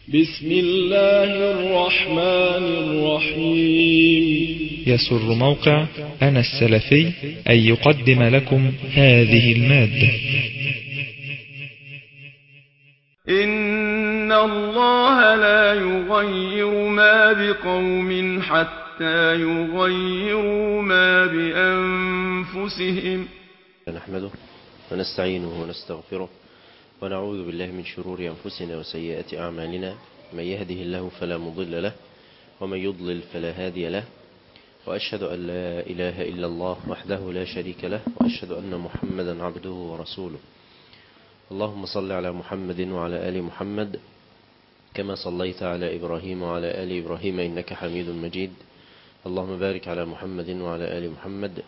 بسم الله الرحمن الرحيم. يسر موقع أنا السلفي أن يقدم لكم هذه المادة. إن الله لا يغير ما بقوم حتى يغيروا ما بأنفسهم. نحمده ونستعينه ونستغفره ونعوذ بالله من شرور أنفسنا وسيئات أعمالنا. من يهده الله فلا مضل له ومن يضلل فلا هادي له، وأشهد أن لا إله إلا الله وحده لا شريك له، وأشهد أن محمدا عبده ورسوله. اللهم صل على محمد وعلى آل محمد كما صليت على إبراهيم وعلى آل إبراهيم إنك حميد مجيد. اللهم بارك على محمد وعلى آل محمد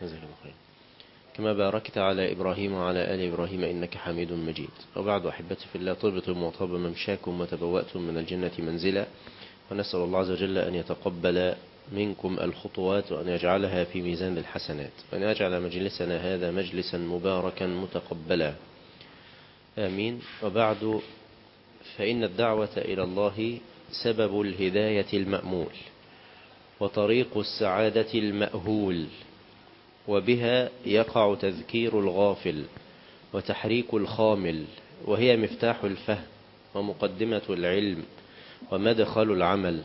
كما باركت على إبراهيم وعلى آل إبراهيم إنك حميد مجيد. وبعد، أحبتي في الله، طبتم وطاب ممشاكم وتبوأتم من الجنة منزلا، ونسأل الله عز وجل أن يتقبل منكم الخطوات وأن يجعلها في ميزان الحسنات، وأن يجعل مجلسنا هذا مجلسا مباركا متقبلا، آمين. وبعد، فإن الدعوة إلى الله سبب الهداية المأمول وطريق السعادة المأهول، وبها يقع تذكير الغافل وتحريك الخامل، وهي مفتاح الفهم ومقدمة العلم ومدخل العمل.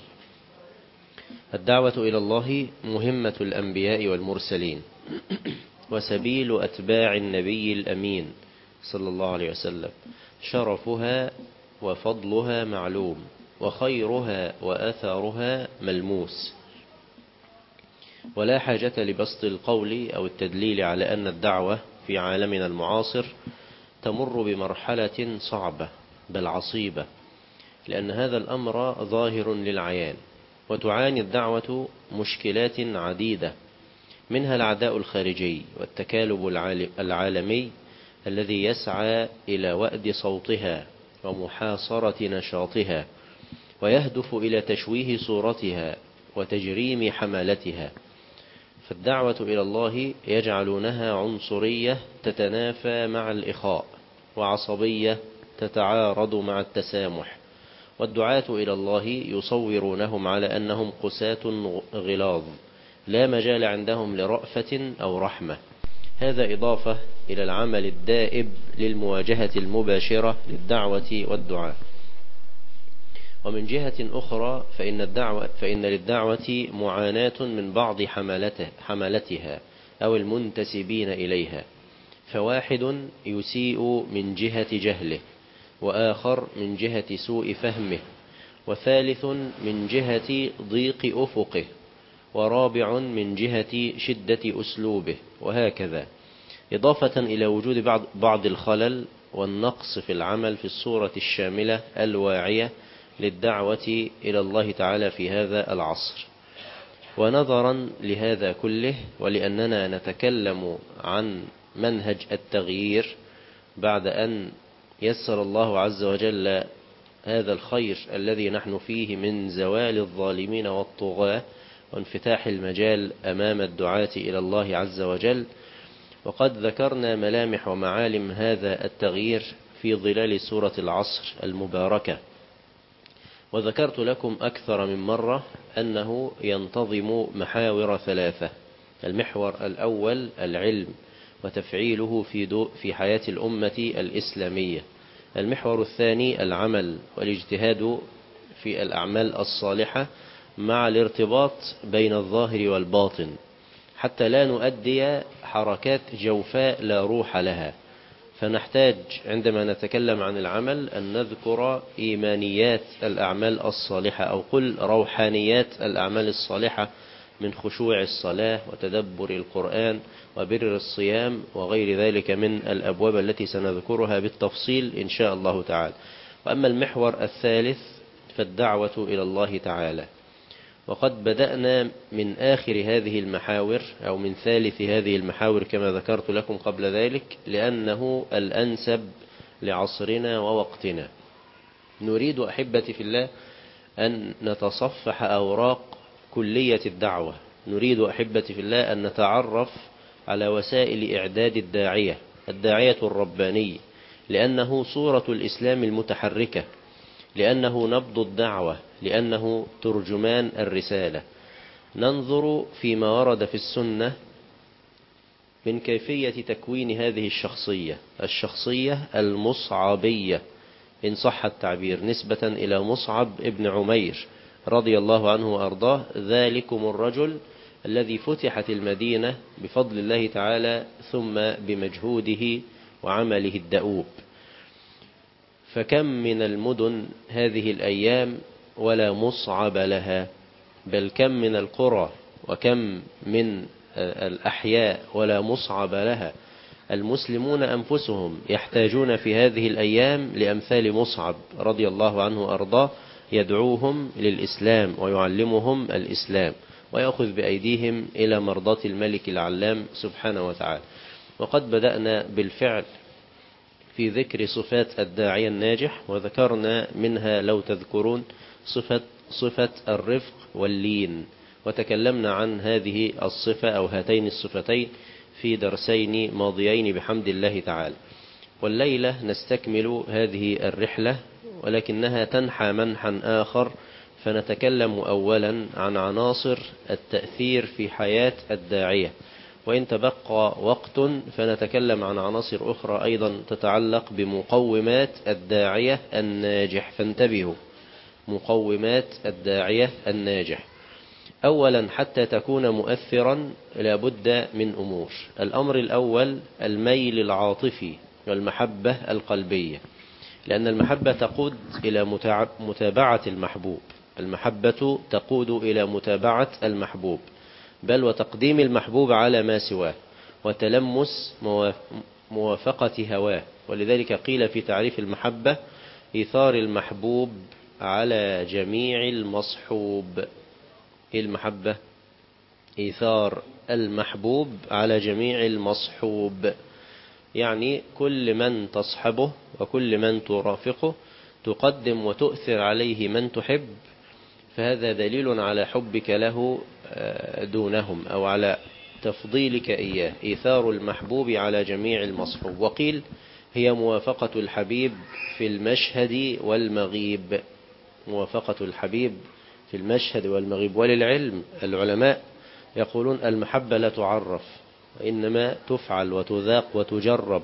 الدعوة إلى الله مهمة الأنبياء والمرسلين وسبيل أتباع النبي الأمين صلى الله عليه وسلم. شرفها وفضلها معلوم، وخيرها وأثرها ملموس، ولا حاجة لبسط القول أو التدليل على أن الدعوة في عالمنا المعاصر تمر بمرحلة صعبة بل عصيبة، لأن هذا الأمر ظاهر للعيان. وتعاني الدعوة مشكلات عديدة، منها العداء الخارجي والتكالب العالمي الذي يسعى إلى وأد صوتها ومحاصرة نشاطها، ويهدف إلى تشويه صورتها وتجريم حملتها. فالدعوة إلى الله يجعلونها عنصرية تتنافى مع الإخاء، وعصبية تتعارض مع التسامح. والدعاة إلى الله يصورونهم على أنهم قساة غلاظ لا مجال عندهم لرأفة أو رحمة. هذا إضافة إلى العمل الدائب للمواجهة المباشرة للدعوة والدعاء. ومن جهة أخرى فإن للدعوة معاناة من بعض حملتها أو المنتسبين إليها، فواحد يسيء من جهة جهله، وآخر من جهة سوء فهمه، وثالث من جهة ضيق أفقه، ورابع من جهة شدة أسلوبه، وهكذا، إضافة إلى وجود بعض الخلل والنقص في العمل في الصورة الشاملة الواعية للدعوة إلى الله تعالى في هذا العصر. ونظرا لهذا كله، ولأننا نتكلم عن منهج التغيير بعد أن يسر الله عز وجل هذا الخير الذي نحن فيه من زوال الظالمين والطغاة وانفتاح المجال أمام الدعاة إلى الله عز وجل، وقد ذكرنا ملامح ومعالم هذا التغيير في ظلال سورة العصر المباركة. وذكرت لكم أكثر من مرة أنه ينتظم محاور ثلاثة: المحور الأول العلم وتفعيله في حياة الأمة الإسلامية. المحور الثاني العمل والاجتهاد في الأعمال الصالحة مع الارتباط بين الظاهر والباطن، حتى لا نؤدي حركات جوفاء لا روح لها. فنحتاج عندما نتكلم عن العمل أن نذكر إيمانيات الأعمال الصالحة، أو قل روحانيات الأعمال الصالحة، من خشوع الصلاة وتدبر القرآن وبر الصيام وغير ذلك من الأبواب التي سنذكرها بالتفصيل إن شاء الله تعالى. وأما المحور الثالث فالدعوة إلى الله تعالى، وقد بدأنا من آخر هذه المحاور أو من ثالث هذه المحاور كما ذكرت لكم قبل ذلك، لأنه الأنسب لعصرنا ووقتنا. نريد أحبتي في الله أن نتصفح أوراق كلية الدعوة، نريد أحبتي في الله أن نتعرف على وسائل إعداد الداعية الرباني، لأنه صورة الإسلام المتحركة لأنه نبض الدعوة، لأنه ترجمان الرسالة. ننظر فيما ورد في السنة من كيفية تكوين هذه الشخصية المصعبية إن صح التعبير، نسبة إلى مصعب ابن عمير رضي الله عنه وأرضاه، ذلكم الرجل الذي فتحت المدينة بفضل الله تعالى ثم بمجهوده وعمله الدؤوب. فكم من المدن هذه الأيام ولا مصعب لها، بل كم من القرى وكم من الأحياء ولا مصعب لها. المسلمون أنفسهم يحتاجون في هذه الأيام لأمثال مصعب رضي الله عنه وأرضاه، يدعوهم للإسلام ويعلمهم الإسلام ويأخذ بأيديهم إلى مرضاة الملك العلام سبحانه وتعالى. وقد بدأنا بالفعل في ذكر صفات الداعية الناجح، وذكرنا منها لو تذكرون صفة الرفق واللين، وتكلمنا عن هذه الصفة أو هاتين الصفتين في درسين ماضيين بحمد الله تعالى. والليلة نستكمل هذه الرحلة، ولكنها تنحى منحا آخر، فنتكلم أولا عن عناصر التأثير في حياة الداعية، وإن تبقى وقت فنتكلم عن عناصر أخرى أيضا تتعلق بمقومات الداعية الناجح. فانتبهوا، مقومات الداعية الناجح. أولا حتى تكون مؤثرا لابد من أمور. الأمر الأول الميل العاطفي والمحبة القلبية، لأن المحبة تقود إلى متابعة المحبوب. المحبة تقود إلى متابعة المحبوب، بل وتقديم المحبوب على ما سواه، وتلمس موافقة هواه. ولذلك قيل في تعريف المحبة إيثار المحبوب على جميع المصحوب. المحبة إيثار المحبوب على جميع المصحوب، يعني كل من تصحبه وكل من ترافقه تقدم وتؤثر عليه من تحب، فهذا دليل على حبك له دونهم، أو على تفضيلك إياه. إيثار المحبوب على جميع المصحوب. وقيل هي موافقة الحبيب في المشهد والمغيب. موافقة الحبيب في المشهد والمغيب. وللعلم العلماء يقولون المحبة لا تعرف، وإنما تفعل وتذاق وتجرب،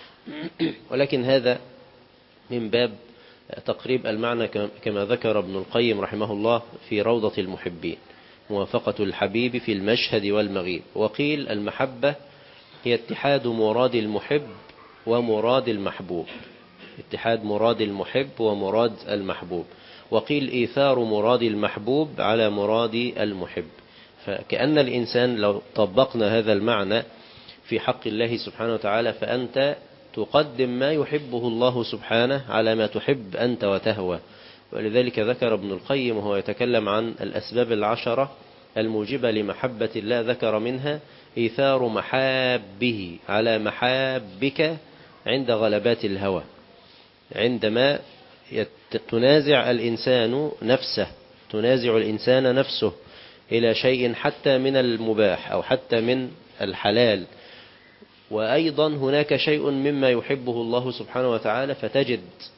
ولكن هذا من باب تقريب المعنى، كما ذكر ابن القيم رحمه الله في روضة المحبين. موافقة الحبيب في المشهد والمغيب. وقيل المحبة هي اتحاد مراد المحب ومراد المحبوب، اتحاد مراد المحب ومراد المحبوب. وقيل إيثار مراد المحبوب على مراد المحب. فكأن الإنسان لو طبقنا هذا المعنى في حق الله سبحانه وتعالى، فأنت تقدم ما يحبه الله سبحانه على ما تحب أنت وتهوى. ولذلك ذكر ابن القيم وهو يتكلم عن الأسباب العشرة الموجبة لمحبة الله، ذكر منها إيثار محابه على محابك عند غلبات الهوى. عندما تنازع الإنسان نفسه إلى شيء حتى من المباح أو حتى من الحلال، وأيضا هناك شيء مما يحبه الله سبحانه وتعالى، فتجد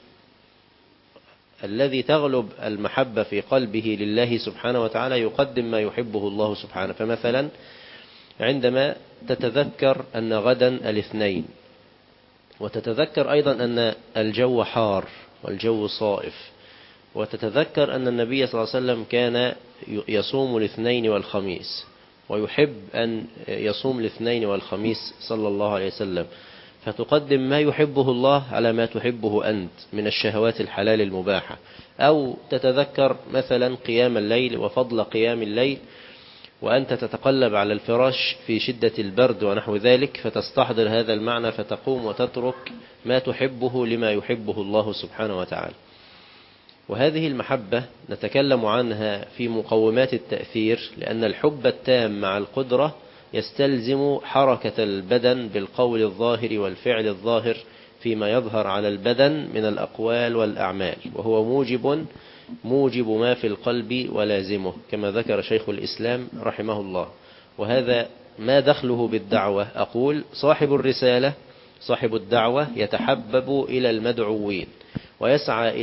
الذي تغلب المحبة في قلبه لله سبحانه وتعالى يقدم ما يحبه الله سبحانه. فمثلا عندما تتذكر أن غدا الاثنين، وتتذكر أيضا أن الجو حار والجو صائف، وتتذكر أن النبي صلى الله عليه وسلم كان يصوم الاثنين والخميس، ويحب أن يصوم الاثنين والخميس صلى الله عليه وسلم، فتقدم ما يحبه الله على ما تحبه أنت من الشهوات الحلال المباحة. أو تتذكر مثلا قيام الليل وفضل قيام الليل وأنت تتقلب على الفراش في شدة البرد ونحو ذلك، فتستحضر هذا المعنى فتقوم وتترك ما تحبه لما يحبه الله سبحانه وتعالى. وهذه المحبة نتكلم عنها في مقومات التأثير، لأن الحب التام مع القدرة يستلزم حركة البدن بالقول الظاهر والفعل الظاهر فيما يظهر على البدن من الأقوال والأعمال، وهو موجب ما في القلب ولازمه، كما ذكر شيخ الإسلام رحمه الله. وهذا ما دخله بالدعوة؟ أقول صاحب الرسالة صاحب الدعوة يتحبب إلى المدعوين، ويسعى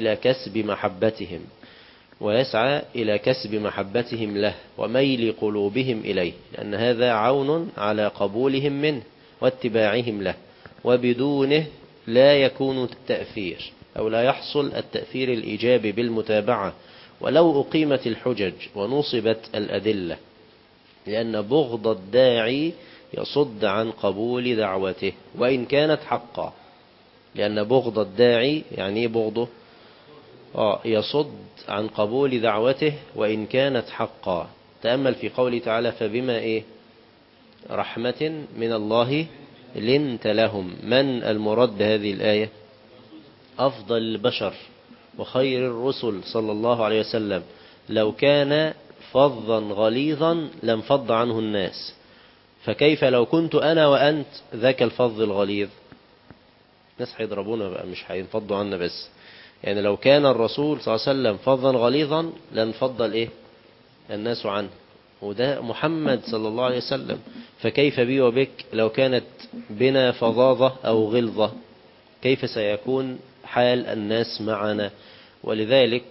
إلى كسب محبتهم له وميل قلوبهم إليه، لأن هذا عون على قبولهم منه واتباعهم له، وبدونه لا يكون التأثير أو لا يحصل التأثير الإيجابي بالمتابعة ولو أقيمت الحجج ونصبت الأدلة، لأن بغض الداعي يصد عن قبول دعوته وإن كانت حقا. لأن بغض الداعي يعني بغضه يصد عن قبول دعوته وإن كانت حقا. تأمل في قوله تعالى فبما رحمة من الله لنت لهم. من المراد بهذه الآية؟ أفضل البشر وخير الرسل صلى الله عليه وسلم. لو كان فظا غليظا لانفض عنه الناس، فكيف لو كنت أنا وأنت ذاك الفظ الغليظ؟ الناس هيضربونا بقى، مش هينفضوا عنا بس. يعني لو كان الرسول صلى الله عليه وسلم فظا غليظا لانفض الناس عنه، وده محمد صلى الله عليه وسلم. فكيف بي وبك لو كانت بنا فظاظة أو غلظة؟ كيف سيكون حال الناس معنا؟ ولذلك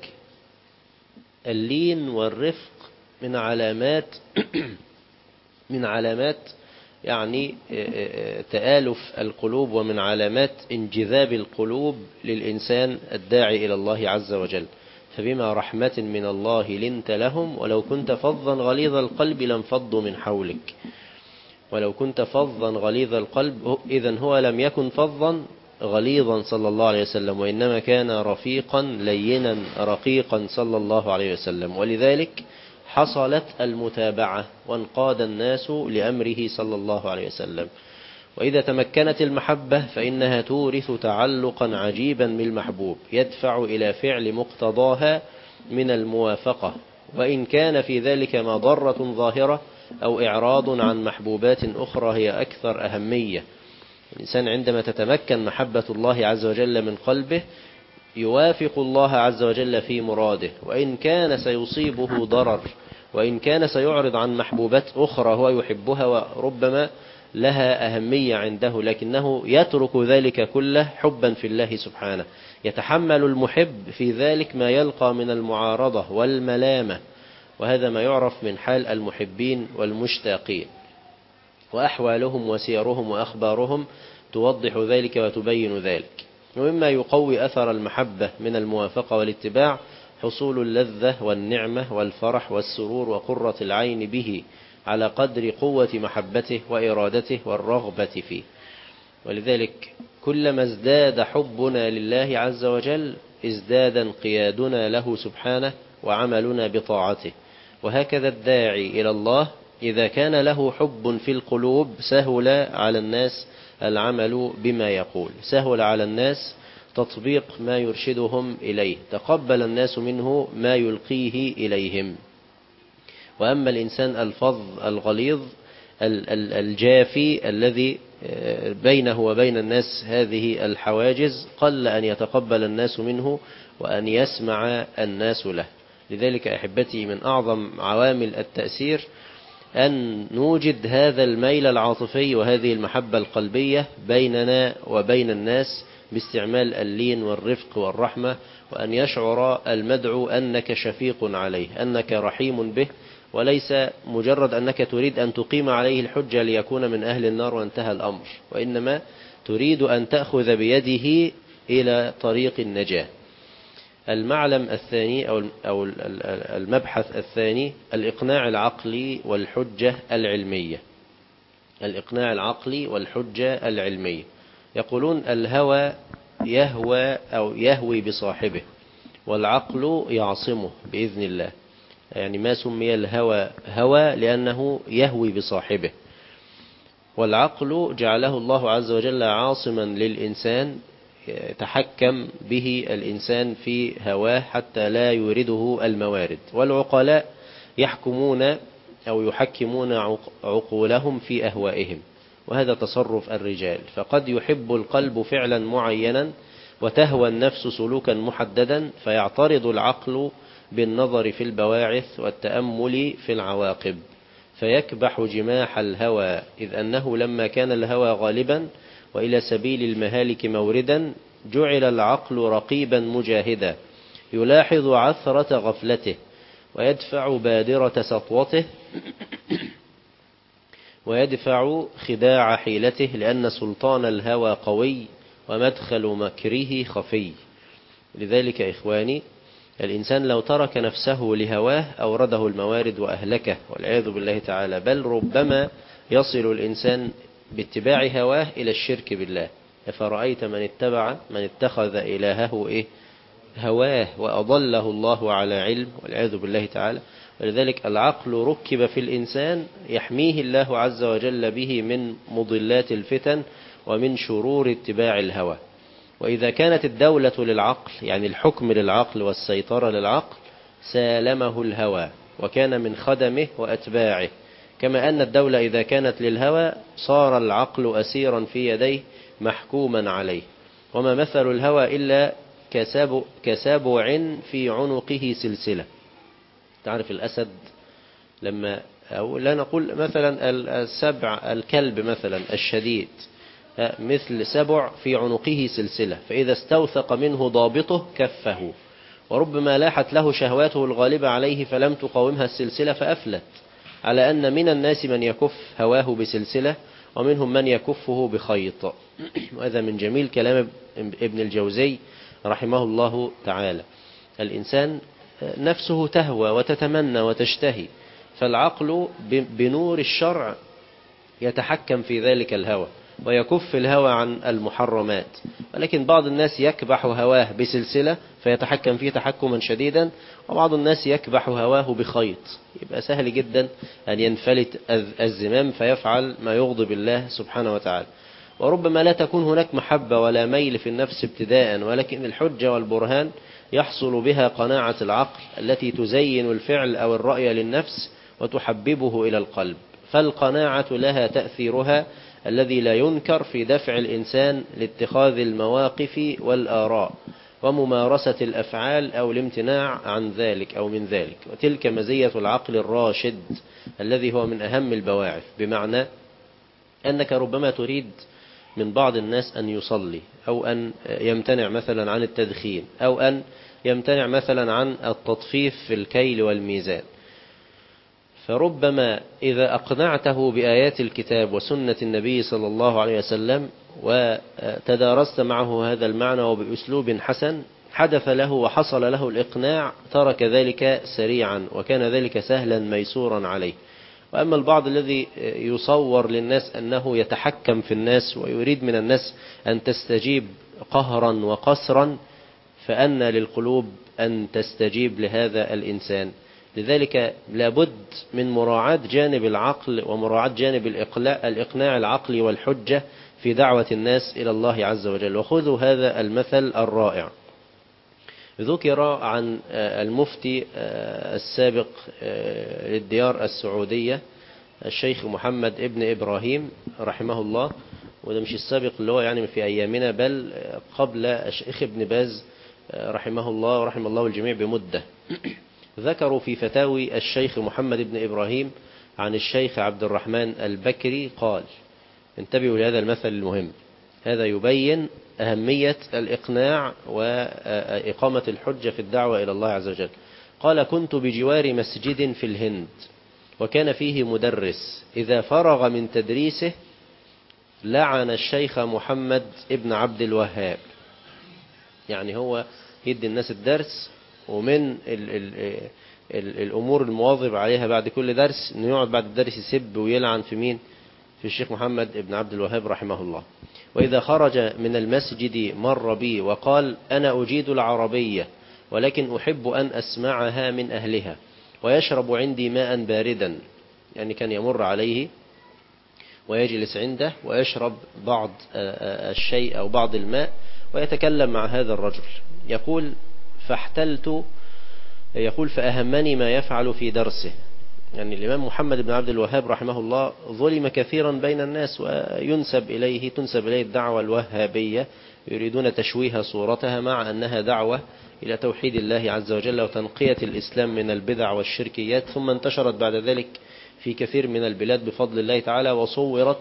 اللين والرفق من علامات يعني تآلف القلوب، ومن علامات انجذاب القلوب للإنسان الداعي إلى الله عز وجل. فبما رحمة من الله لنت لهم ولو كنت فظا غليظ القلب لانفضوا من حولك. ولو كنت فظا غليظ القلب، إذن هو لم يكن فظا غليظا صلى الله عليه وسلم، وإنما كان رفيقا لينا رقيقا صلى الله عليه وسلم. ولذلك حصلت المتابعة وانقاد الناس لأمره صلى الله عليه وسلم. وإذا تمكنت المحبة فإنها تورث تعلقا عجيبا بالمحبوب يدفع إلى فعل مقتضاها من الموافقة، وإن كان في ذلك مضرة ظاهرة أو إعراض عن محبوبات أخرى هي أكثر أهمية. الإنسان عندما تتمكن محبة الله عز وجل من قلبه يوافق الله عز وجل في مراده، وإن كان سيصيبه ضرر، وإن كان سيعرض عن محبوبات أخرى هو يحبها وربما لها أهمية عنده، لكنه يترك ذلك كله حبا في الله سبحانه. يتحمل المحب في ذلك ما يلقى من المعارضة والملامة، وهذا ما يعرف من حال المحبين والمشتاقين، وأحوالهم وسيرهم وأخبارهم توضح ذلك وتبين ذلك. ومما يقوي أثر المحبة من الموافقة والاتباع حصول اللذة والنعمة والفرح والسرور وقرة العين به على قدر قوة محبته وإرادته والرغبة فيه. ولذلك كلما ازداد حبنا لله عز وجل ازداد انقيادنا له سبحانه وعملنا بطاعته. وهكذا الداعي إلى الله إذا كان له حب في القلوب سهل على الناس العمل بما يقول، سهل على الناس تطبيق ما يرشدهم إليه، تقبل الناس منه ما يلقيه إليهم. وأما الإنسان الفظ الغليظ الجافي الذي بينه وبين الناس هذه الحواجز قل أن يتقبل الناس منه وأن يسمع الناس له. لذلك أحبتي من أعظم عوامل التأثير أن نوجد هذا الميل العاطفي وهذه المحبة القلبية بيننا وبين الناس باستعمال اللين والرفق والرحمة، وأن يشعر المدعو أنك شفيق عليه، أنك رحيم به، وليس مجرد أنك تريد أن تقيم عليه الحجة ليكون من أهل النار وانتهى الأمر، وإنما تريد أن تأخذ بيده إلى طريق النجاة. المعلم الثاني أو المبحث الثاني الإقناع العقلي والحجة العلمية. الإقناع العقلي والحجة العلمية. يقولون الهوى يهوى أو يهوي بصاحبه، والعقل يعصمه بإذن الله. يعني ما سمي الهوى هوى لأنه يهوي بصاحبه، والعقل جعله الله عز وجل عاصما للإنسان يتحكم به الإنسان في هواه حتى لا يورده الموارد. والعقلاء يحكمون أو يحكمون عقولهم في أهوائهم، وهذا تصرف الرجال. فقد يحب القلب فعلا معينا وتهوى النفس سلوكا محددا، فيعترض العقل بالنظر في البواعث والتأمل في العواقب، فيكبح جماح الهوى، إذ أنه لما كان الهوى غالبا وإلى سبيل المهالك موردا جعل العقل رقيبا مجاهدا يلاحظ عثرة غفلته ويدفع بادرة سطوته ويدفع خداع حيلته، لأن سلطان الهوى قوي ومدخل مكره خفي. لذلك إخواني، الإنسان لو ترك نفسه لهواه أورده الموارد وأهلكه والعياذ بالله تعالى، بل ربما يصل الإنسان باتباع هواه إلى الشرك بالله. أفرأيت من اتخذ إلهه هواه وأضله الله على علم والعياذ بالله تعالى. ولذلك العقل ركب في الإنسان يحميه الله عز وجل به من مضلات الفتن ومن شرور اتباع الهوى. وإذا كانت الدولة للعقل، يعني الحكم للعقل والسيطرة للعقل، سالمه الهوى وكان من خدمه وأتباعه، كما أن الدولة إذا كانت للهوى صار العقل أسيرا في يديه محكوما عليه. وما مثل الهوى إلا كسبع في عنقه سلسلة. تعرف الأسد لما، أو لا نقول مثلا السبع، الكلب مثلا الشديد، مثل سبع في عنقه سلسلة، فإذا استوثق منه ضابطه كفه، وربما لاحت له شهواته الغالبة عليه فلم تقاومها السلسلة فأفلت. على أن من الناس من يكف هواه بسلسلة ومنهم من يكفه بخيط. وهذا من جميل كلام ابن الجوزي رحمه الله تعالى. الإنسان نفسه تهوى وتتمنى وتشتهي، فالعقل بنور الشرع يتحكم في ذلك الهوى ويكف الهوى عن المحرمات. ولكن بعض الناس يكبح هواه بسلسلة فيتحكم فيه تحكما شديدا، وبعض الناس يكبح هواه بخيط، يبقى سهل جدا أن ينفلت الزمام فيفعل ما يغضب الله سبحانه وتعالى. وربما لا تكون هناك محبة ولا ميل في النفس ابتداء، ولكن الحجة والبرهان يحصل بها قناعة العقل التي تزين الفعل أو الرأي للنفس وتحببه إلى القلب. فالقناعة لها تأثيرها الذي لا ينكر في دفع الإنسان لاتخاذ المواقف والآراء وممارسة الأفعال أو الامتناع عن ذلك أو من ذلك. وتلك مزية العقل الراشد الذي هو من أهم البواعث، بمعنى أنك ربما تريد من بعض الناس أن يصلي، أو أن يمتنع مثلا عن التدخين، أو أن يمتنع مثلا عن التطفيف في الكيل والميزان. فربما إذا أقنعته بآيات الكتاب وسنة النبي صلى الله عليه وسلم وتدارست معه هذا المعنى وبأسلوب حسن، حدث له وحصل له الإقناع، ترك ذلك سريعا وكان ذلك سهلا ميسورا عليه. وأما البعض الذي يصور للناس أنه يتحكم في الناس ويريد من الناس أن تستجيب قهرا وقسرا، فأن للقلوب أن تستجيب لهذا الإنسان. لذلك لابد من مراعاة جانب العقل ومراعاة جانب الإقناع العقلي والحجة في دعوة الناس إلى الله عز وجل. وخذوا هذا المثل الرائع. ذكر عن المفتي السابق للديار السعودية الشيخ محمد ابن إبراهيم رحمه الله، وده مش السابق اللي هو يعني في أيامنا، بل قبل الشيخ ابن باز رحمه الله ورحم الله الجميع بمدة. ذكروا في فتاوي الشيخ محمد ابن إبراهيم عن الشيخ عبد الرحمن البكري قال، انتبهوا لهذا المثل المهم، هذا يبين أهمية الإقناع وإقامة الحجة في الدعوة إلى الله عز وجل. قال: كنت بجوار مسجد في الهند، وكان فيه مدرس إذا فرغ من تدريسه لعن الشيخ محمد ابن عبد الوهاب. يعني هو يدي الناس الدرس، ومن الأمور المواظب عليها بعد كل درس أنه يقعد بعد الدرس يسب ويلعن في مين؟ في الشيخ محمد ابن عبد الوهاب رحمه الله. وإذا خرج من المسجد مر بي وقال: أنا أجيد العربية ولكن أحب أن أسمعها من أهلها، ويشرب عندي ماء باردا. يعني كان يمر عليه ويجلس عنده ويشرب بعض الشيء أو بعض الماء ويتكلم مع هذا الرجل. يقول: فاحتلت، يقول فأهمني ما يفعل في درسه. يعني الإمام محمد بن عبد الوهاب رحمه الله ظلم كثيرا بين الناس، وينسب إليه الدعوة الوهابية، يريدون تشويه صورتها مع أنها دعوة إلى توحيد الله عز وجل وتنقية الإسلام من البدع والشركيات. ثم انتشرت بعد ذلك في كثير من البلاد بفضل الله تعالى، وصورت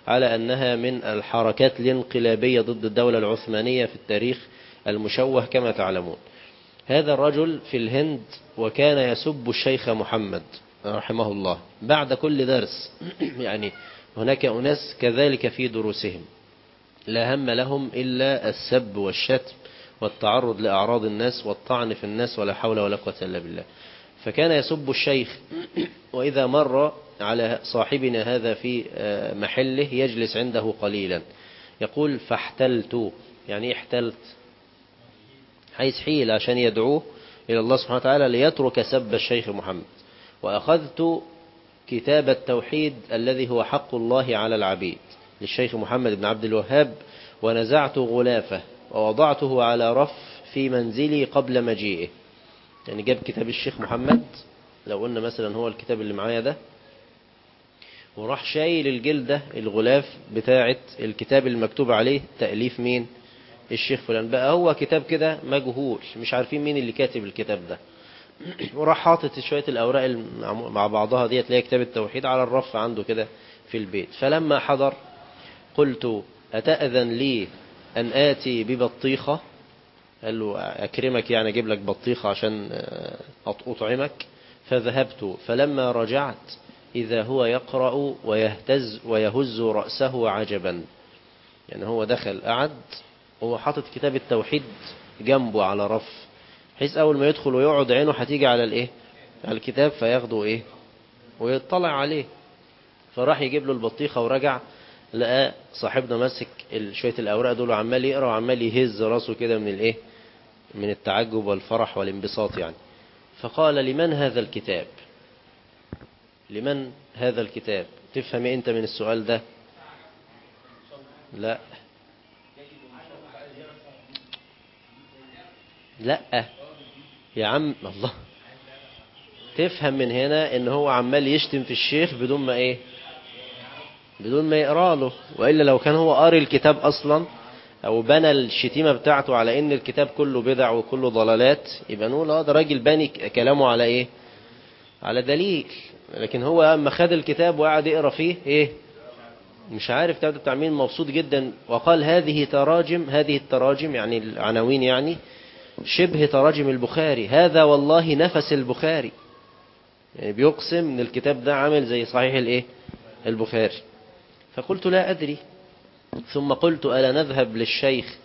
على أنها من الحركات الانقلابية ضد الدولة العثمانية في التاريخ المشوه كما تعلمون. هذا الرجل في الهند وكان يسب الشيخ محمد رحمه الله بعد كل درس. يعني هناك أناس كذلك في دروسهم لا هم لهم إلا السب والشتم والتعرض لأعراض الناس والطعن في الناس ولا حول ولا قوة إلا بالله. فكان يسب الشيخ، وإذا مر على صاحبنا هذا في محله يجلس عنده قليلا يقول فاحتلت. يعني إيه احتلت؟ حيث حيل عشان يدعوه إلى الله سبحانه وتعالى ليترك سب الشيخ محمد. وأخذت كتاب التوحيد الذي هو حق الله على العبيد للشيخ محمد بن عبد الوهاب ونزعت غلافه ووضعته على رف في منزلي قبل مجيئه. يعني جاب كتاب الشيخ محمد، لو قلنا مثلا هو الكتاب اللي معايا ده، وراح شايل الجلدة الغلاف بتاعة الكتاب المكتوب عليه تأليف مين؟ الشيخ فلان. بقى هو كتاب كده مجهول، مش عارفين مين اللي كاتب الكتاب ده. وراح حاطط شوية الأوراق مع بعضها دي تلاقي كتاب التوحيد على الرف عنده كده في البيت. فلما حضر قلت أتأذن لي أن آتي ببطيخة؟ قال له أكرمك، يعني أجيب لك بطيخة عشان أطعمك. فذهبت فلما رجعت إذا هو يقرأ ويهز رأسه عجبا. يعني هو دخل قعد وهو حاطط كتاب التوحيد جنبه على رف، بحيث أول ما يدخل ويقعد عينه هتيجي على الإيه؟ على الكتاب فياخده إيه؟ ويطلع عليه. فراح يجيب له البطيخة ورجع لقى صاحبنا ماسك شوية الأوراق دول وعمال يقرأ وعمال يهز راسه كده من الإيه؟ من التعجب والفرح والانبساط يعني. فقال لمن هذا الكتاب؟ لمن هذا الكتاب؟ تفهم إيه أنت من السؤال ده؟ لا لا يا عم الله، تفهم من هنا ان هو عمال يشتم في الشيخ بدون ما ايه؟ بدون ما يقرأ له. وإلا لو كان هو قاري الكتاب أصلا أو بنى الشتيمة بتاعته على إن الكتاب كله بدع وكله ضلالات يبقى نقول ده راجل باني كلامه على إيه؟ على دليل. لكن هو أما خد الكتاب وقعد يقرأ فيه إيه؟ مش عارف تبدأ بتعمين مبسوط جدا. وقال هذه التراجم يعني العناوين يعني شبه تراجم البخاري، هذا والله نفس البخاري. يعني بيقسم ان الكتاب ده عامل زي صحيح الايه؟ البخاري. فقلت لا أدري. ثم قلت ألا نذهب للشيخ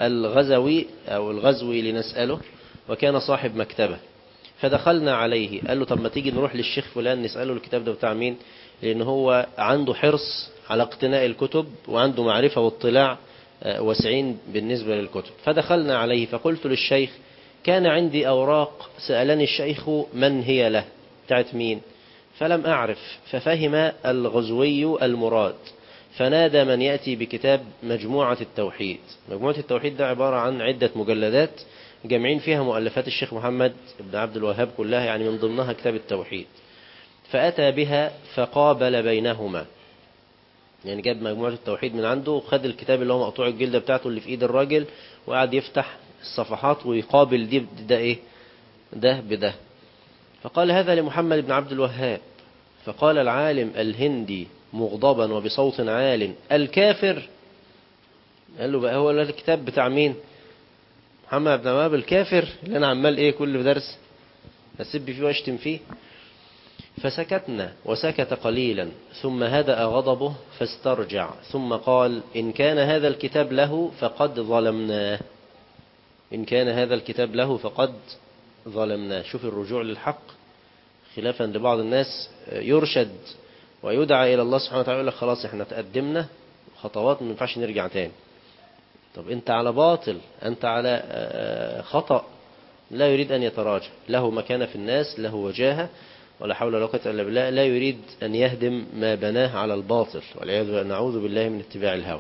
الغزوي لنسأله، وكان صاحب مكتبة. فدخلنا عليه قال له طب ما تيجي نروح للشيخ فلان نسأله الكتاب ده بتاع مين، لأن هو عنده حرص على اقتناء الكتب وعنده معرفة واطلاع واسعين بالنسبة للكتب. فدخلنا عليه فقلت للشيخ كان عندي أوراق سألني الشيخ من هي له، بتاعت مين؟ فلم أعرف. ففهم الغزوي المراد فنادى من يأتي بكتاب مجموعة التوحيد. مجموعة التوحيد ده عبارة عن عدة مجلدات جمعين فيها مؤلفات الشيخ محمد بن عبد الوهاب كلها، يعني من ضمنها كتاب التوحيد. فأتى بها فقابل بينهما، يعني جاب مجموعة التوحيد من عنده وخد الكتاب اللي هو مقطوع الجلدة بتاعته اللي في ايد الراجل وقعد يفتح الصفحات ويقابل دي ده ايه؟ ده بده. فقال هذا لمحمد بن عبد الوهاب. فقال العالم الهندي مغضبا وبصوت عال الكافر. قال له بقى هو الكتاب بتاع مين؟ محمد بن عبد الكافر اللي انا عمال ايه كل درس اسب فيه واشتم فيه. فسكتنا وسكت قليلا ثم هدأ غضبه فاسترجع ثم قال إن كان هذا الكتاب له فقد ظلمناه. إن كان هذا الكتاب له فقد ظلمناه. شوف الرجوع للحق، خلافا لبعض الناس يرشد ويدعى إلى الله سبحانه وتعالى يقول لك خلاص احنا تقدمنا خطوات ما ينفعش نرجع تاني. طب انت على باطل، انت على خطأ، لا يريد أن يتراجع، له مكانة في الناس، له وجاهة ولا حول ولا قوة إلا بالله، لا يريد أن يهدم ما بناه على الباطل والعياذ بالله، نعوذ بالله من اتباع الهوى.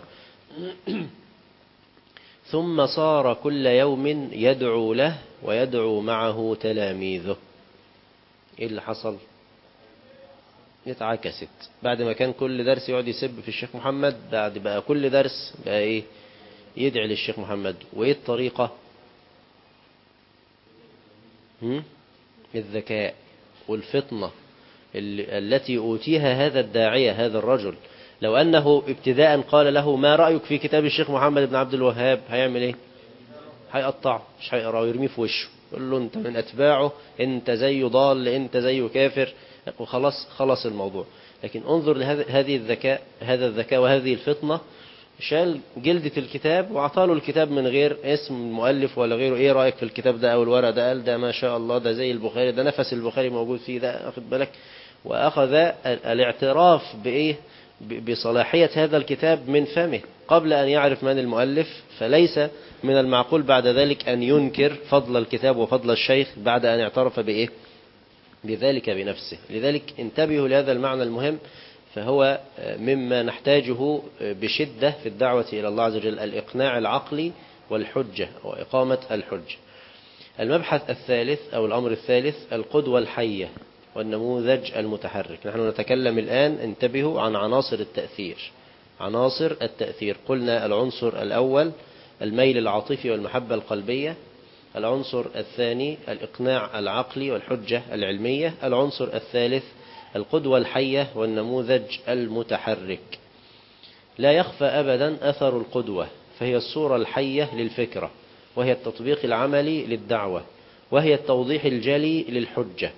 ثم صار كل يوم يدعو له ويدعو معه تلاميذه. ايه اللي حصل؟ اتعكست. بعد ما كان كل درس يقعد يسب في الشيخ محمد، بعد بقى كل درس بقى ايه؟ يدعي للشيخ محمد. وايه الطريقة؟ الذكاء والفطنة التي أوتيها هذا الداعية، هذا الرجل لو أنه ابتداء قال له ما رأيك في كتاب الشيخ محمد بن عبد الوهاب، هيعمل إيه؟ هيقطعه، مش هيقراه، يرميه في وشه، يقول له أنت من أتباعه، أنت زيه ضال، أنت زيه كافر، وخلاص خلص الموضوع. لكن انظر هذا الذكاء وهذه الفطنة، شال جلدة الكتاب وعطاله الكتاب من غير اسم المؤلف ولا غيره. ايه رأيك في الكتاب ده او الورق ده؟ قال ده ما شاء الله، ده زي البخاري، ده نفس البخاري موجود فيه، ده اخد بالك. واخذ الاعتراف بايه؟ بصلاحية هذا الكتاب من فمه قبل ان يعرف من المؤلف. فليس من المعقول بعد ذلك ان ينكر فضل الكتاب وفضل الشيخ بعد ان اعترف بايه؟ بذلك بنفسه. لذلك انتبهوا لهذا المعنى المهم، فهو مما نحتاجه بشدة في الدعوة إلى الله عز وجل، الإقناع العقلي والحجة وإقامة الحجة. المبحث الثالث أو الأمر الثالث القدوة الحية والنموذج المتحرك. نحن نتكلم الآن، انتبهوا، عن عناصر التأثير. عناصر التأثير، قلنا العنصر الأول الميل العاطفي والمحبة القلبية، العنصر الثاني الإقناع العقلي والحجة العلمية، العنصر الثالث القدوة الحية والنموذج المتحرك. لا يخفى أبدا أثر القدوة، فهي الصورة الحية للفكرة، وهي التطبيق العملي للدعوة، وهي التوضيح الجلي للحجة.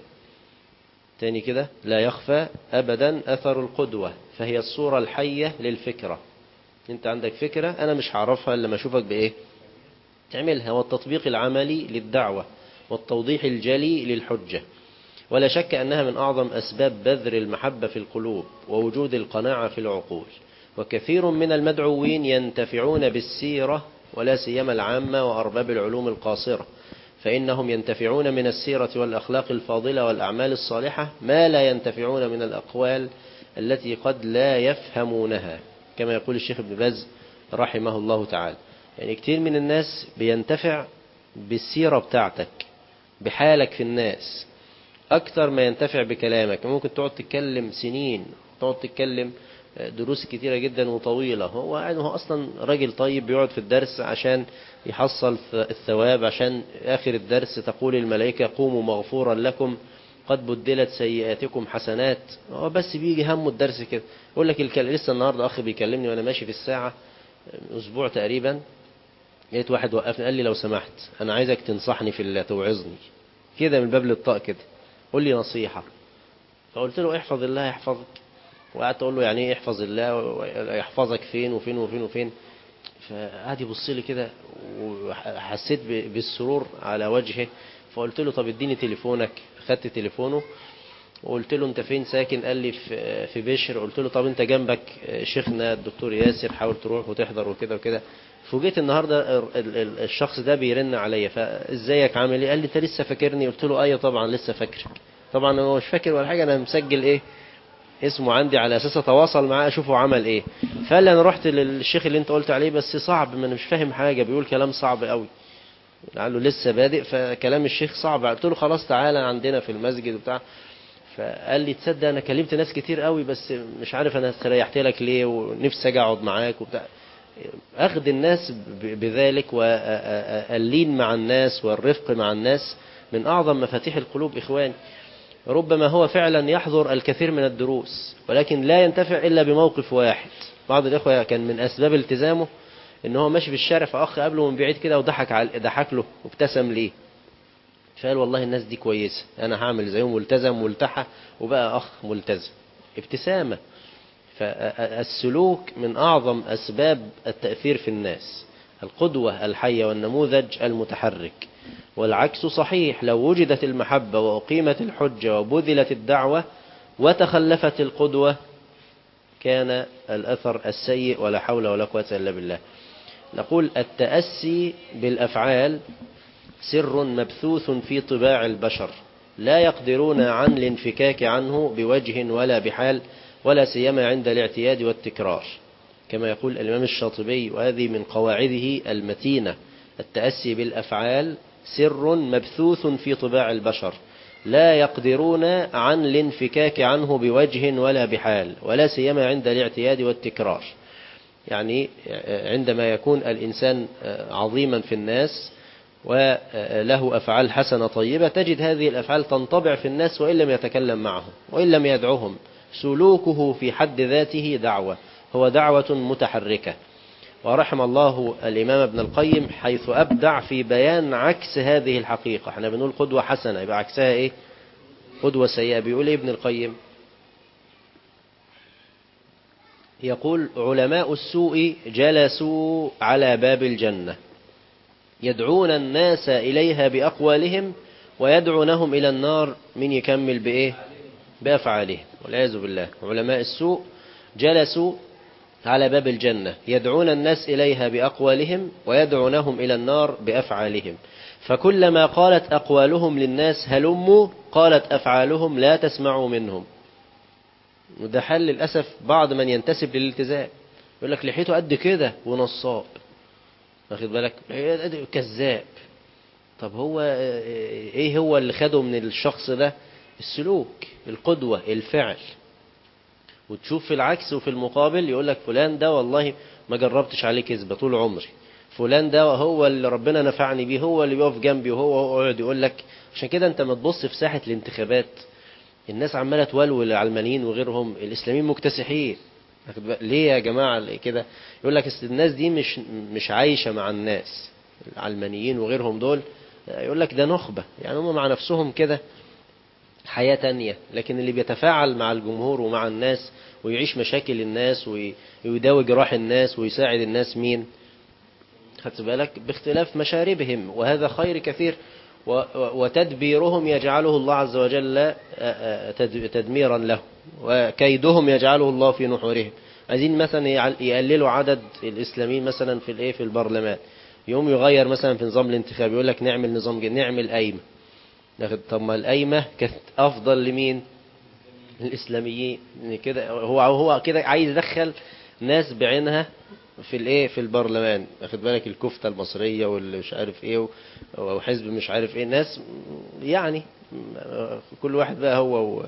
تاني كده، لا يخفى أبدا أثر القدوة، فهي الصورة الحية للفكرة. انت عندك فكرة، أنا مش هعرفها إلا ما أشوفك بإيه تعملها، والتطبيق العملي للدعوة، والتوضيح الجلي للحجة. ولا شك أنها من أعظم أسباب بذر المحبة في القلوب ووجود القناعة في العقول. وكثير من المدعوين ينتفعون بالسيرة، ولا سيما العامة وأرباب العلوم القاصرة، فإنهم ينتفعون من السيرة والأخلاق الفاضلة والأعمال الصالحة ما لا ينتفعون من الأقوال التي قد لا يفهمونها، كما يقول الشيخ ابن باز رحمه الله تعالى. يعني كتير من الناس بينتفع بالسيرة بتاعتك، بحالك في الناس، أكثر ما ينتفع بكلامك. ممكن تقعد تتكلم سنين، تقعد تتكلم دروس كتيرة جدا وطويلة، هو قاعد، هو أصلا راجل طيب بيقعد في الدرس عشان يحصل الثواب، عشان آخر الدرس تقول الملائكة قوموا مغفورا لكم قد بدلت سيئاتكم حسنات. هو بس بيجي همه الدرس كده. يقول لك لسه النهاردة أخ بيكلمني وأنا ماشي في الساعة، أسبوع تقريبا، لقيت واحد وقفني قال لي لو سمحت أنا عايزك تنصحني في الله، توعظني كده من باب للطاق كده، قول لي نصيحة. فقلت له احفظ الله يحفظك. وقعدت اقول له يعني ايه احفظ الله، يحفظك فين وفين وفين وفين. فقعد يبص لي كده وحسيت بالسرور على وجهه. فقلت له طب اديني تليفونك. خدت تليفونه وقلت له انت فين ساكن؟ قال لي في بشر. قلت له طب انت جنبك شيخنا الدكتور ياسر، حاول تروح وتحضر وكده وكده. فوجئت النهارده الشخص ده بيرن عليا، فازيك عامل ايه؟ قال لي انت لسه فاكرني؟ قلت له ايوه طبعا لسه فاكرك. طبعا هو مش فاكر ولا حاجه، انا مسجل ايه اسمه عندي على اساس اتواصل معاه اشوفه عمل ايه. فقال لي انا رحت للشيخ اللي انت قلت عليه بس صعب، ما انا مش فاهم حاجه، بيقول كلام صعب قوي. قال له لسه بادئ، فكلام الشيخ صعب. قلت له خلاص تعالى عندنا في المسجد وبتاع. فقال لي تصدق انا كلمت ناس كتير قوي بس مش عارف انا استريحت لك ليه، ونفسي اجي اقعد معاك وبتاع. اخذ الناس بذلك واللين مع الناس والرفق مع الناس من اعظم مفاتيح القلوب اخواني. ربما هو فعلا يحضر الكثير من الدروس ولكن لا ينتفع الا بموقف واحد. بعض الاخوه كان من اسباب التزامه ان هو ماشي في الشارع، فاخ قابله من بعيد كده وضحك له وابتسم ليه، فقال والله الناس دي كويسة، أنا هعمل زيهم، ملتزم ملتحى وبقى أخ ملتزم. ابتسامة. فالسلوك من أعظم أسباب التأثير في الناس، القدوة الحية والنموذج المتحرك. والعكس صحيح، لو وجدت المحبة وأقيمت الحجة وبذلت الدعوة وتخلفت القدوة كان الأثر السيء، ولا حول ولا قوة إلا بالله. نقول التأسي بالأفعال سر مبثوث في طباع البشر، لا يقدرون عن الانفكاك عنه بوجه ولا بحال، ولا سيما عند الاعتياد والتكرار، كما يقول الإمام الشاطبي، وهذه من قواعده المتينة. التأسي بالأفعال سر مبثوث في طباع البشر، لا يقدرون عن الانفكاك عنه بوجه ولا بحال، ولا سيما عند الاعتياد والتكرار. يعني عندما يكون الإنسان عظيما في الناس وله أفعال حسنة طيبة، تجد هذه الأفعال تنطبع في الناس وإن لم يتكلم معهم وإن لم يدعوهم. سلوكه في حد ذاته دعوة، هو دعوة متحركة. ورحم الله الإمام ابن القيم حيث أبدع في بيان عكس هذه الحقيقة. احنا بنقول قدوة حسنة، يبقى عكسها إيه؟ قدوة سيئة. بيقول إيه ابن القيم؟ يقول علماء السوء جلسوا على باب الجنة يدعون الناس إليها بأقوالهم ويدعونهم إلى النار. من يكمل بإيه؟ بأفعالهم، والعياذ بالله. علماء السوء جلسوا على باب الجنة يدعون الناس إليها بأقوالهم ويدعونهم إلى النار بأفعالهم، فكلما قالت أقوالهم للناس هلموا قالت أفعالهم لا تسمعوا منهم. وده حل للأسف بعض من ينتسب للالتزام، يقول لك لحيته قد كده ونصاب، واخد بالك، كذاب. طب هو ايه هو اللي خده من الشخص ده؟ السلوك، القدوة، الفعل. وتشوف في العكس وفي المقابل يقول لك فلان ده والله ما جربتش عليه كذبة طول عمري، فلان ده هو اللي ربنا نفعني بيه، هو اللي بيقف جنبي، وهو يقعد يقول لك. عشان كده انت ما تبص في ساحة الانتخابات الناس عمالة تولول علمانيين وغيرهم، الإسلاميين مكتسحين. ليه يا جماعة كده؟ يقول لك الناس دي مش عايشة مع الناس، العلمانيين وغيرهم دول يقول لك ده نخبة، يعني هم مع نفسهم كده حياة تانية. لكن اللي بيتفاعل مع الجمهور ومع الناس ويعيش مشاكل الناس ويداوي جراح الناس ويساعد الناس، مين؟ خدت بالك؟ باختلاف مشاربهم، وهذا خير كثير. وتدبيرهم يجعله الله عز وجل تدميرا له، وكيدهم يجعله الله في نحورهم. عايزين مثلا يقللوا عدد الإسلاميين مثلا في البرلمان، يوم يغير مثلا في نظام الانتخاب، يقول لك نعمل نظام نعمل قايمة. طب ما القايمة كانت أفضل لمين؟ الإسلاميين. كده هو كده عايز يدخل ناس بعينها في البرلمان، واخد بالك، الكفتة المصرية واللي مش عارف ايه وحزب مش عارف ايه، ناس يعني كل واحد بقى هو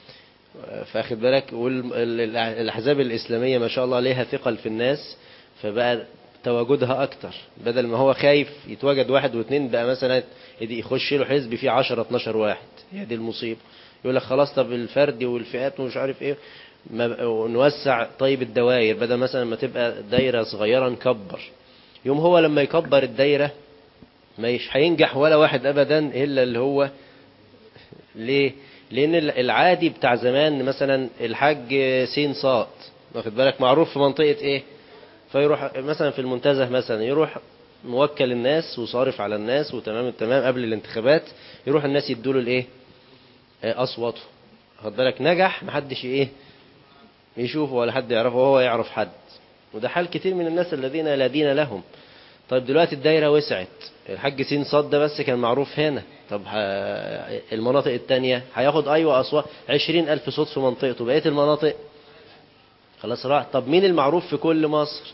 فاخد بالك. والأحزاب الإسلامية ما شاء الله عليها ثقل في الناس، فبقى تواجدها أكتر. بدل ما هو خايف يتواجد واحد واثنين، بقى مثلا يخش له حزب فيه 10-12 واحد. هي دي المصيبة. يقول لك خلاص طب الفردي والفئات ومش عارف ايه نوسع. طيب الدوائر بدل مثلا ما تبقى دايرة صغيرة نكبر. يوم هو لما يكبر الدايرة مش هينجح ولا واحد أبدا إلا اللي هو. ليه؟ لأن العادي بتاع زمان مثلا الحاج سين صاد، واخد بالك، معروف في منطقة ايه، فيروح مثلا في المنتزه مثلا يروح موكل الناس وصارف على الناس وتمام التمام قبل الانتخابات، يروح الناس يدوله الايه، اصواته. واخد بالك، نجح محدش ايه يشوفه ولا حد يعرفه وهو يعرف حد. وده حال كتير من الناس الذين لا دين لهم. طيب دلوقتي الدايرة وسعت، الحاج سين صاد ده بس كان معروف هنا، طب المناطق التانية هياخد أيوة أصوات 20,000 صوت في منطقته، بقية المناطق خلاص راح. طب مين المعروف في كل مصر؟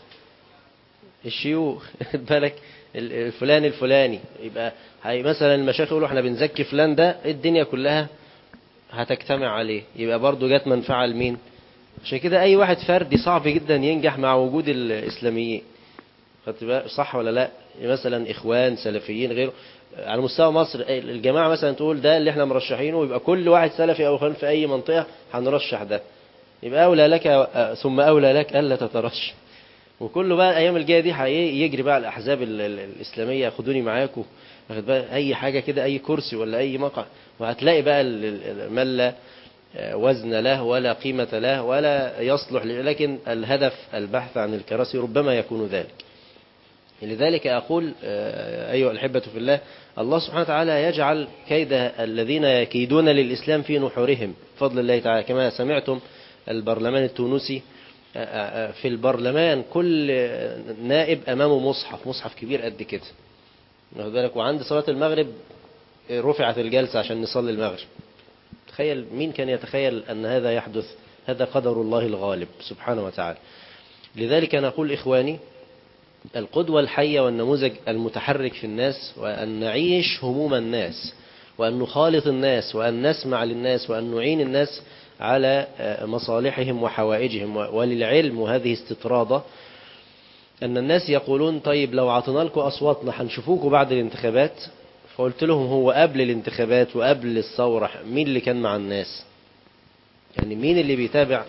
الشيوخ بالك، الفلان الفلاني. يبقى مثلا المشايخ يقولوا احنا بنزكي فلان ده، الدنيا كلها هتجتمع عليه، يبقى برضو جات منفعة لمين؟ عشان كده أي واحد فردي صعب جدا ينجح مع وجود الإسلاميين. خدت بالك صح ولا لا؟ مثلا إخوان سلفيين غيره على مستوى مصر، الجماعة مثلا تقول ده اللي احنا مرشحينه، ويبقى كل واحد سلفي أو إخوان في أي منطقة هنرشح ده، يبقى أولى لك ثم أولى لك ألا تترشح. وكله بقى الأيام الجاية دي يجري بقى الأحزاب الإسلامية، خدوني معاكم، واخد بالك، أي حاجة كده، أي كرسي ولا أي مقع، وهتلاقي بقى من لا وزن له ولا قيمة له ولا يصلح، لكن الهدف البحث عن الكراسي ربما يكون ذلك. لذلك أقول أيها الأحبة في الله، الله سبحانه وتعالى يجعل كيد الذين يكيدون للإسلام في نحورهم بفضل الله تعالى. كما سمعتم البرلمان التونسي، في البرلمان كل نائب أمامه مصحف كبير قد كده، واخد بالك، وعند صلاة المغرب رفعت الجلسة عشان نصلي المغرب. تخيل، مين كان يتخيل أن هذا يحدث؟ هذا قدر الله الغالب سبحانه وتعالى. لذلك نقول إخواني، القدوة الحية والنموذج المتحرك في الناس، وأن نعيش هموم الناس، وأن نخالط الناس، وأن نسمع للناس، وأن نعين الناس على مصالحهم وحوائجهم. وللعلم، وهذه استطرادة، أن الناس يقولون طيب لو عطينا لكم أصواتنا هنشوفوكم بعد الانتخابات. فقلت لهم هو قبل الانتخابات وقبل الثورة مين اللي كان مع الناس؟ يعني مين اللي بيتابع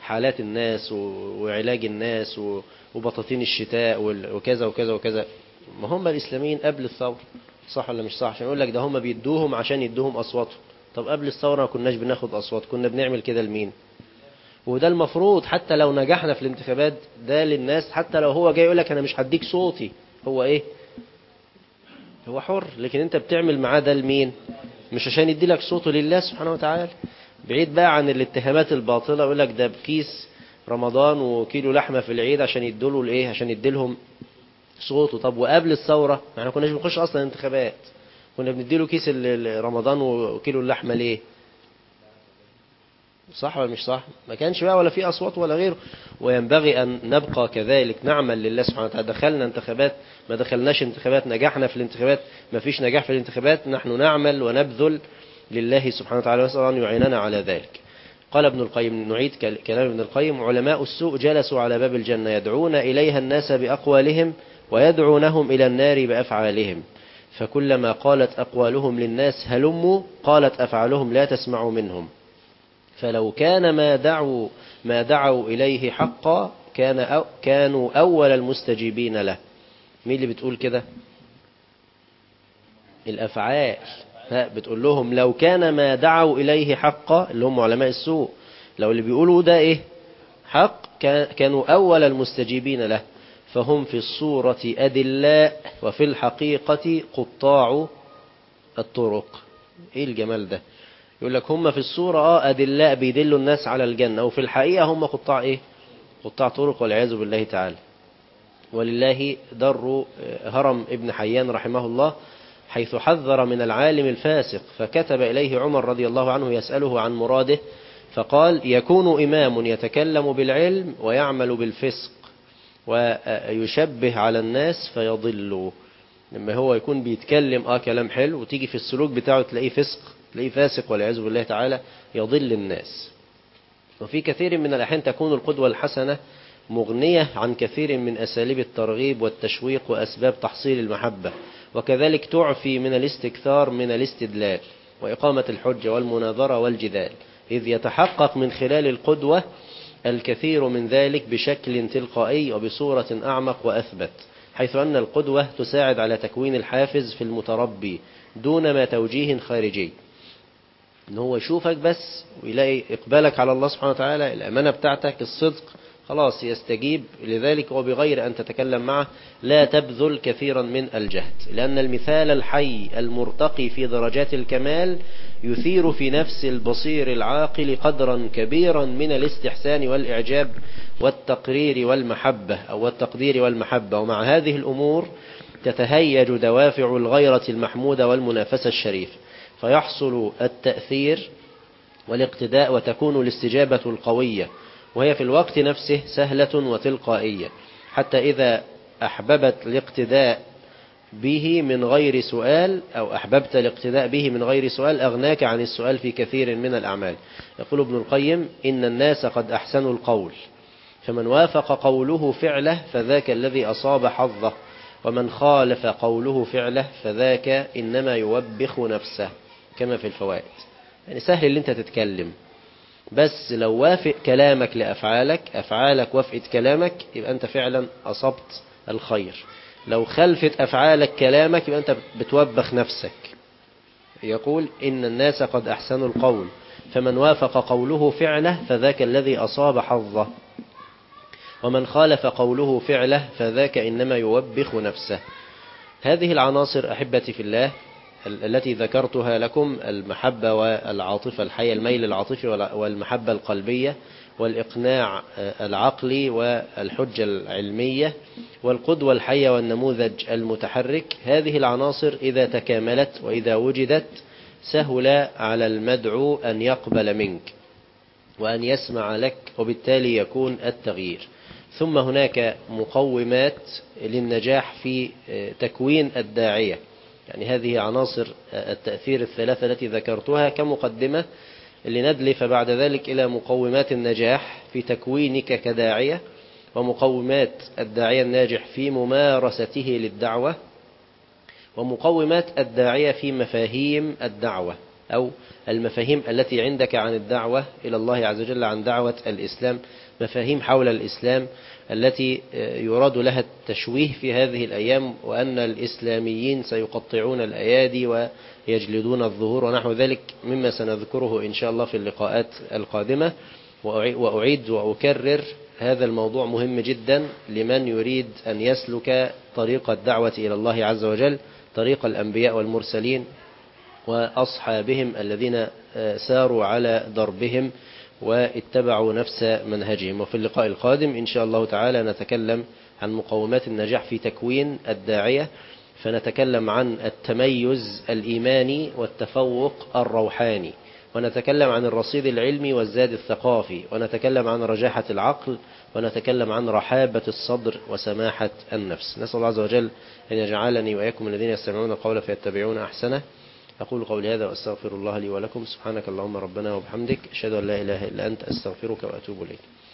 حالات الناس وعلاج الناس وبطاطين الشتاء وكذا وكذا وكذا. ما هم الإسلاميين قبل الثورة، صح ولا مش صح؟ عشان يقول لك ده هم بيدوهم عشان يدوهم أصواتهم. طب قبل الثورة ما كناش بناخد أصوات، كنا بنعمل كده لمين؟ وده المفروض حتى لو نجحنا في الانتخابات ده للناس، حتى لو هو جاي يقول لك أنا مش هديك صوتي، هو إيه؟ هو حر. لكن أنت بتعمل معاه ده لمين؟ مش عشان يدي لك صوته، لله سبحانه وتعالى. بعيد بقى عن الاتهامات الباطلة، يقول لك ده بكيس رمضان وكيلو لحمة في العيد عشان يدوا الايه، عشان يديلهم صوته. طب وقبل الثورة احنا كناش بنخش اصلا انتخابات، كنا بنديله كيس رمضان وكيلو اللحمة ليه؟ صح ولا مش صح؟ ما كانش بقى ولا في أصوات ولا غيره. وينبغي أن نبقى كذلك، نعمل لله سبحانه وتعالى. دخلنا انتخابات ما دخلناش انتخابات، نجحنا في الانتخابات ما فيش نجاح في الانتخابات، نحن نعمل ونبذل لله سبحانه وتعالى، وأسأل أن يعيننا على ذلك. قال ابن القيم، نعيد كلام ابن القيم: علماء السوء جلسوا على باب الجنة يدعون إليها الناس بأقوالهم ويدعونهم إلى النار بأفعالهم، فكلما قالت أقوالهم للناس هلموا قالت أفعالهم لا تسمعوا منهم، فلو كان ما دعوا إليه حقا كانوا أول المستجيبين له. مين اللي بتقول كده؟ الأفعال. بتقول لهم لو كان ما دعوا إليه حقا، اللي هم علماء السوء، لو اللي بيقولوا ده إيه حق كانوا أول المستجيبين له، فهم في الصورة أدلاء وفي الحقيقة قطاع الطرق. إيه الجمال ده؟ يقول لك هم في الصورة أدلاء بيدلوا الناس على الجنة، وفي الحقيقة هم قطاع إيه؟ قطاع طرق، والعياذ بالله تعالى. ولله در هرم ابن حيان رحمه الله، حيث حذر من العالم الفاسق، فكتب إليه عمر رضي الله عنه يسأله عن مراده، فقال: يكون إمام يتكلم بالعلم ويعمل بالفسق ويشبه على الناس فيضلوا. لما هو يكون بيتكلم كلام حلو، وتيجي في السلوك بتاعه تلاقيه فسق، تلاقيه فاسق والعياذ بالله تعالى، يضل الناس. وفي كثير من الأحيان تكون القدوة الحسنة مغنية عن كثير من أساليب الترغيب والتشويق وأسباب تحصيل المحبة، وكذلك تعفي من الاستكثار من الاستدلال وإقامة الحجة والمناظرة والجدال، إذ يتحقق من خلال القدوة الكثير من ذلك بشكل تلقائي وبصورة أعمق وأثبت، حيث أن القدوة تساعد على تكوين الحافز في المتربي دون ما توجيه خارجي، إن هو يشوفك بس ويلاقي إقبالك على الله سبحانه وتعالى، الأمانة بتاعتك، الصدق، خلاص يستجيب لذلك، وبغير أن تتكلم معه لا تبذل كثيرا من الجهد، لأن المثال الحي المرتقي في درجات الكمال يثير في نفس البصير العاقل قدرا كبيرا من الاستحسان والإعجاب والتقرير والمحبة أو والتقدير والمحبة. ومع هذه الأمور تتهيج دوافع الغيرة المحمودة والمنافسة الشريفة، فيحصل التأثير والاقتداء وتكون الاستجابة القوية، وهي في الوقت نفسه سهلة وتلقائية، حتى إذا أحببت الاقتداء به من غير سؤال أو أحببت الاقتداء به من غير سؤال أغناك عن السؤال في كثير من الأعمال. يقول ابن القيم: إن الناس قد أحسنوا القول، فمن وافق قوله فعله فذاك الذي أصاب حظه، ومن خالف قوله فعله فذاك إنما يوبخ نفسه، كما في الفوائد. يعني سهل اللي انت تتكلم، بس لو وافق كلامك لأفعالك، أفعالك وافقت كلامك، يبقى أنت فعلا أصبت الخير. لو خلفت أفعالك كلامك يبقى أنت بتوبخ نفسك. يقول: إن الناس قد أحسنوا القول، فمن وافق قوله فعله فذاك الذي أصاب حظه، ومن خالف قوله فعله فذاك إنما يوبخ نفسه. هذه العناصر أحبتي في الله التي ذكرتها لكم، المحبة والعاطفة الحية، الميل العاطفي والمحبة القلبية والإقناع العقلي والحجة العلمية والقدوة الحية والنموذج المتحرك، هذه العناصر إذا تكاملت وإذا وجدت سهل على المدعو أن يقبل منك وأن يسمع لك، وبالتالي يكون التغيير. ثم هناك مقومات للنجاح في تكوين الداعية، يعني هذه عناصر التأثير الثلاثة التي ذكرتها كمقدمة، لندلف بعد ذلك إلى مقومات النجاح في تكوينك كداعية، ومقومات الداعية الناجح في ممارسته للدعوة، ومقومات الداعية في مفاهيم الدعوة. أو المفاهيم التي عندك عن الدعوة إلى الله عز وجل، عن دعوة الإسلام، مفاهيم حول الإسلام التي يراد لها التشويه في هذه الأيام، وأن الإسلاميين سيقطعون الأيادي ويجلدون الظهور ونحو ذلك، مما سنذكره إن شاء الله في اللقاءات القادمة. وأعيد وأكرر، هذا الموضوع مهم جدا لمن يريد أن يسلك طريق الدعوة إلى الله عز وجل، طريق الأنبياء والمرسلين وأصحابهم الذين ساروا على دربهم واتبعوا نفس منهجهم. وفي اللقاء القادم إن شاء الله تعالى نتكلم عن مقومات النجاح في تكوين الداعية، فنتكلم عن التميز الإيماني والتفوق الروحاني، ونتكلم عن الرصيد العلمي والزاد الثقافي، ونتكلم عن رجاحة العقل، ونتكلم عن رحابة الصدر وسماحة النفس. نسأل الله عز وجل أن يجعلني وإياكم الذين يستمعون القول فيتبعون أحسنه. أقول قولي هذا وأستغفر الله لي ولكم. سبحانك اللهم ربنا وبحمدك، أشهد أن لا إله إلا أنت، أستغفرك وأتوب إليك.